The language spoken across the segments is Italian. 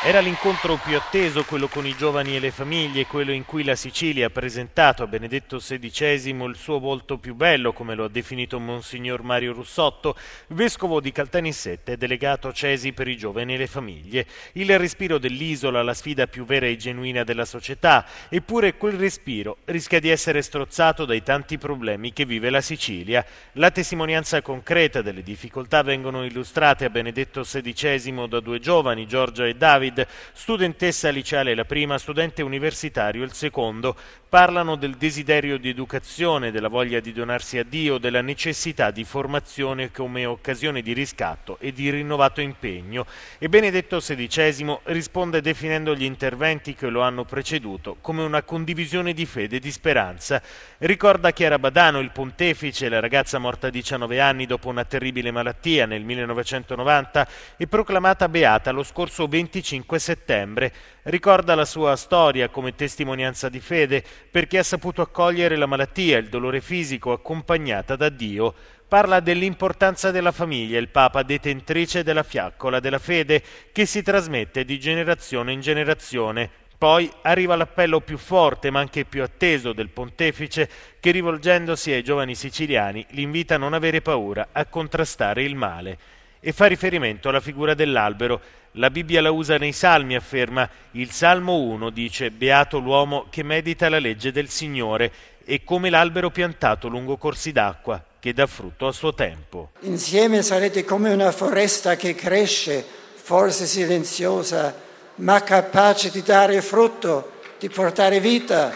Era l'incontro più atteso, quello con i giovani e le famiglie, quello in cui la Sicilia ha presentato a Benedetto XVI il suo volto più bello, come lo ha definito Monsignor Mario Russotto, vescovo di Caltanissette e delegato Cesi per i giovani e le famiglie. Il respiro dell'isola, la sfida più vera e genuina della società, eppure quel respiro rischia di essere strozzato dai tanti problemi che vive la Sicilia. La testimonianza concreta delle difficoltà vengono illustrate a Benedetto XVI da due giovani, Giorgia e David, studentessa liceale la prima, studente universitario il secondo. Parlano del desiderio di educazione, della voglia di donarsi a Dio, della necessità di formazione come occasione di riscatto e di rinnovato impegno. E Benedetto XVI risponde definendo gli interventi che lo hanno preceduto come una condivisione di fede e di speranza. Ricorda Chiara Badano, il pontefice, la ragazza morta a 19 anni dopo una terribile malattia nel 1990 e proclamata beata lo scorso 25 settembre. Ricorda la sua storia come testimonianza di fede perché ha saputo accogliere la malattia, il dolore fisico, accompagnata da Dio. Parla dell'importanza della famiglia, il Papa detentrice della fiaccola della fede che si trasmette di generazione in generazione. Poi arriva l'appello più forte ma anche più atteso del pontefice che, rivolgendosi ai giovani siciliani, li invita a non avere paura, a contrastare il male. E fa riferimento alla figura dell'albero. La Bibbia la usa nei Salmi, afferma. Il Salmo 1 dice: «Beato l'uomo che medita la legge del Signore, e come l'albero piantato lungo corsi d'acqua, che dà frutto a suo tempo». Insieme sarete come una foresta che cresce, forse silenziosa, ma capace di dare frutto, di portare vita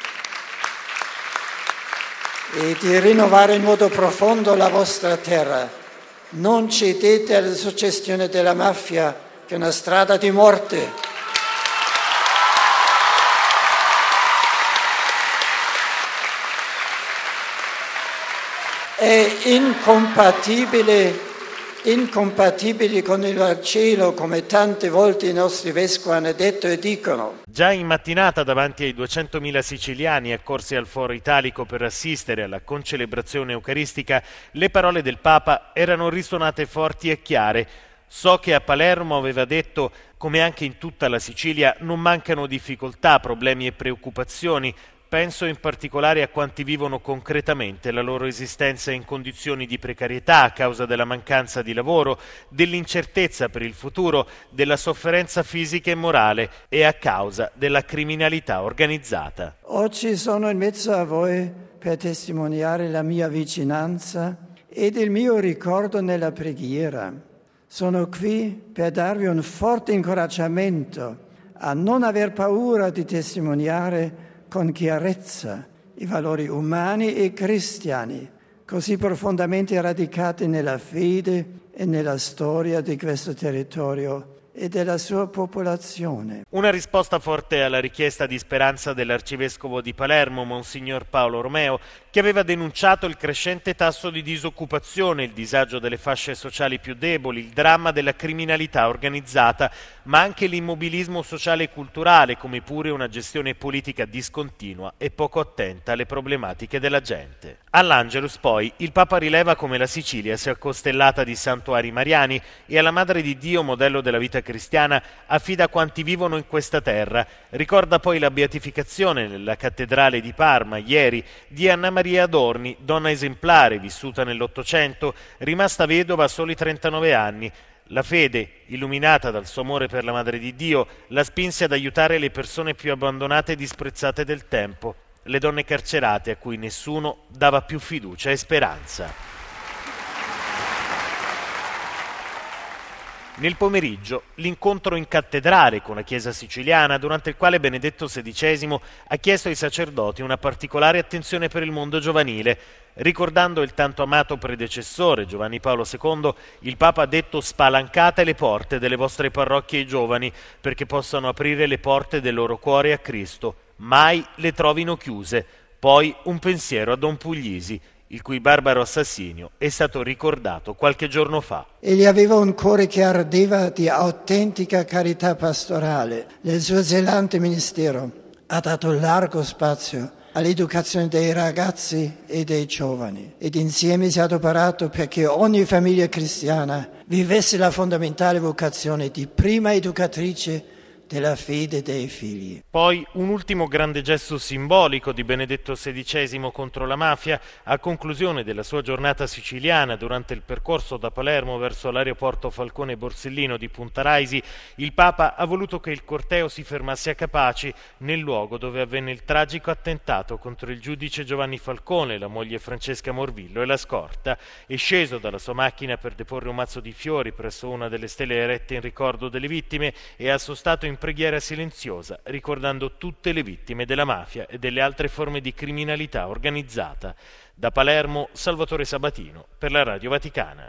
e di rinnovare in modo profondo la vostra terra. Non cedete alla suggestione della mafia, che è una strada di morte. È incompatibile con il Vangelo, come tante volte i nostri vescovi hanno detto e dicono. Già in mattinata, davanti ai 200.000 siciliani accorsi al Foro Italico per assistere alla concelebrazione eucaristica, le parole del Papa erano risuonate forti e chiare. So che a Palermo aveva detto: come anche in tutta la Sicilia non mancano difficoltà, problemi e preoccupazioni. Penso in particolare a quanti vivono concretamente la loro esistenza in condizioni di precarietà a causa della mancanza di lavoro, dell'incertezza per il futuro, della sofferenza fisica e morale e a causa della criminalità organizzata. Oggi sono in mezzo a voi per testimoniare la mia vicinanza ed il mio ricordo nella preghiera. Sono qui per darvi un forte incoraggiamento a non aver paura di testimoniare con chiarezza i valori umani e cristiani, così profondamente radicati nella fede e nella storia di questo territorio e della sua popolazione. Una risposta forte alla richiesta di speranza dell'arcivescovo di Palermo, Monsignor Paolo Romeo, che aveva denunciato il crescente tasso di disoccupazione, il disagio delle fasce sociali più deboli, il dramma della criminalità organizzata, ma anche l'immobilismo sociale e culturale, come pure una gestione politica discontinua e poco attenta alle problematiche della gente. All'Angelus, poi, il Papa rileva come la Sicilia sia costellata di santuari mariani e alla Madre di Dio, modello della vita cristiana, affida quanti vivono in questa terra. Ricorda poi la beatificazione nella cattedrale di Parma, ieri, di Anna Maria Adorni, donna esemplare, vissuta nell'Ottocento, rimasta vedova a soli 39 anni. La fede, illuminata dal suo amore per la Madre di Dio, la spinse ad aiutare le persone più abbandonate e disprezzate del tempo, le donne carcerate a cui nessuno dava più fiducia e speranza. Nel pomeriggio, l'incontro in cattedrale con la Chiesa siciliana, durante il quale Benedetto XVI ha chiesto ai sacerdoti una particolare attenzione per il mondo giovanile. Ricordando il tanto amato predecessore, Giovanni Paolo II, il Papa ha detto: spalancate le porte delle vostre parrocchie ai giovani, perché possano aprire le porte del loro cuore a Cristo. Mai le trovino chiuse. Poi un pensiero a Don Puglisi, il cui barbaro assassinio è stato ricordato qualche giorno fa. Egli aveva un cuore che ardeva di autentica carità pastorale. Nel suo zelante ministero ha dato largo spazio all'educazione dei ragazzi e dei giovani ed insieme si è adoperato perché ogni famiglia cristiana vivesse la fondamentale vocazione di prima educatrice della fede dei figli. Poi un ultimo grande gesto simbolico di Benedetto XVI contro la mafia. A conclusione della sua giornata siciliana, durante il percorso da Palermo verso l'aeroporto Falcone Borsellino di Punta Raisi, il Papa ha voluto che il corteo si fermasse a Capaci, nel luogo dove avvenne il tragico attentato contro il giudice Giovanni Falcone, la moglie Francesca Morvillo e la scorta. È sceso dalla sua macchina per deporre un mazzo di fiori presso una delle stele erette in ricordo delle vittime e ha sostato in preghiera silenziosa, ricordando tutte le vittime della mafia e delle altre forme di criminalità organizzata. Da Palermo, Salvatore Sabatino, per la Radio Vaticana.